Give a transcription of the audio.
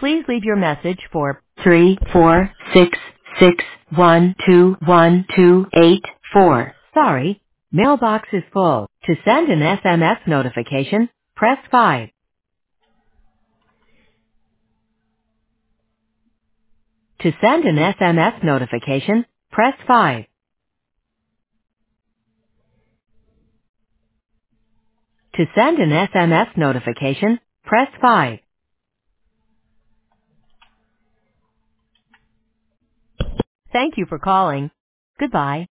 Please leave your message for 346612128. Sorry, mailbox is full. To send an SMS notification, press 5. To send an SMS notification, press 5. To send an SMS notification, press 5. Thank you for calling. Goodbye.